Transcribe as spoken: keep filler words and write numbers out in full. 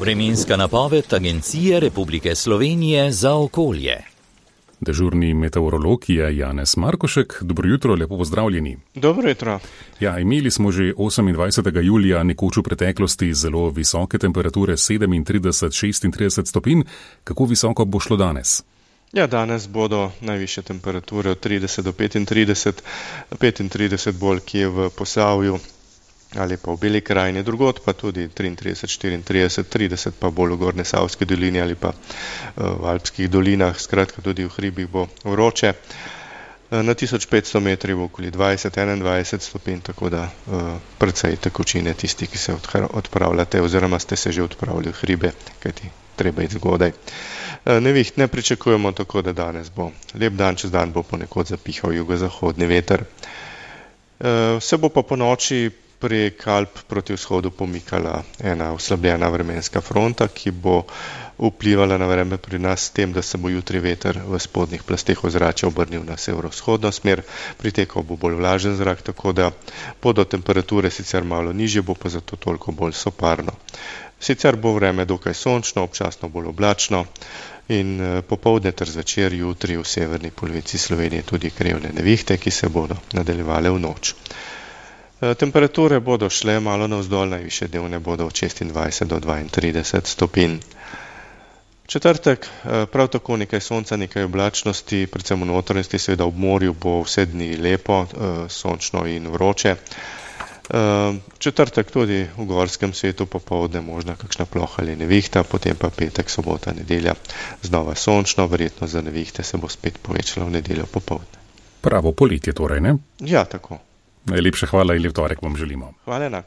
Vremenska napoved Agencije Republike Slovenije za okolje. Dežurni meteorolog je Janez Markošek. Dobro jutro, lepo pozdravljeni. Dobro jutro. Ja, imeli smo že osemindvajsetega julija nekoč v preteklosti zelo visoke temperature, sedemintrideset, šestintrideset stopinj. Kako visoko bo šlo danes? Ja, danes bodo najvišje temperature od trideset do petintrideset, petintrideset bolj kje v Posavju ali pa v Beli krajini, drugod pa tudi triintrideset, štiriintrideset, trideset pa bolj v Gornji Savski dolini ali pa v Alpskih dolinah, skratka tudi v hribih bo vroče. Na tisoč petsto metrih bo okoli dvajset, enaindvajset stopinj, tako da precej tekočine tisti, ki se odpravljate oziroma ste se že odpravili v hribe, kajti treba iti zgodaj. Neviht ne pričakujemo, tako da danes bo lep dan, čez dan bo ponekod zapihal jugozahodni veter. Se bo pa po noči prek Alp proti vzhodu pomikala ena oslabljena vremenska fronta, ki bo vplivala na vreme pri nas s tem, da se bo jutri veter v spodnjih plasteh ozračja obrnil na severovzhodno smer, pritekal bo bolj vlažen zrak, tako da bodo temperature sicer malo nižje, bo pa zato toliko bolj soparno. Sicer bo vreme dokaj sončno, občasno bolj oblačno in popoldne ter zvečer jutri v severni polovici Slovenije tudi krevne nevihte, ki se bodo nadaljevale v noč. Temperature bodo šle malo navzdol, najvišje dnevne bodo od šestindvajset do dvaintrideset stopinj. Četrtek, prav tako nekaj sonca, nekaj oblačnosti, predvsem v notranjosti, seveda ob morju bo vse dni lepo, sončno in vroče. Četrtek tudi v gorskem svetu popoldne možna kakšna ploha ali nevihta, potem pa petek, sobota, nedelja znova sončno, verjetno za nevihte se bo spet povečala v nedeljo popoldne. Pravo poletje torej, ne? Ja, tako. Najlepša hvala in lep torek vam želimo. Hvala enako.